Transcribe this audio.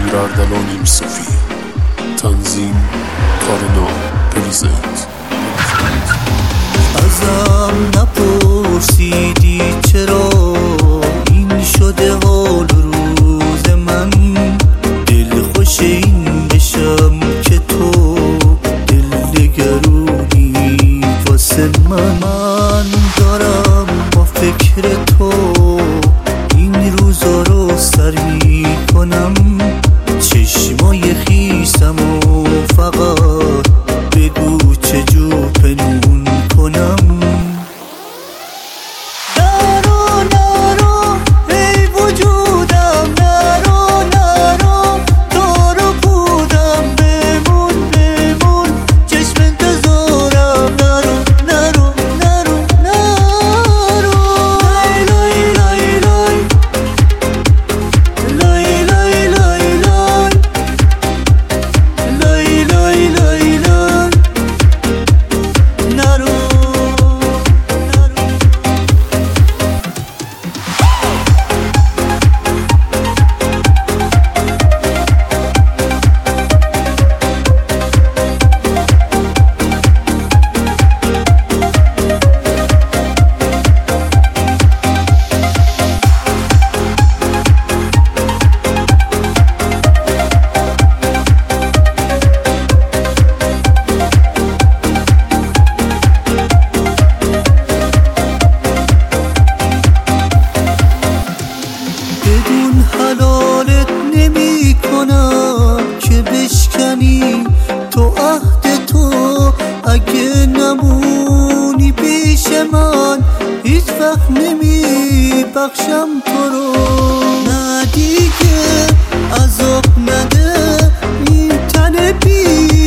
اردلان یوسفی. تنظیم کارنا پریزنت. ازم نپرسیدی چرا این شده حال روز من، دل خوش این بشم که تو دل نگرونی واسه من دارم با فکر تو این روزا رو سر میکنم، چشمای خیسم و فقط بگو چجور پنون کنم. نرو نرو ای وجودم، نرو نرو تو رو بودم، بمون بمون چشم انتظارم، نرو نرو نرو نرو. لای لای لای لای لای لای لای لای لای لای نرو. بدون حلالت نمی کنم که بشکنی تو عهد تو، اگه نمونی پیش من هیچ وقت نمی بخشم تو رو. نه دیگه عذاب نده این تن بی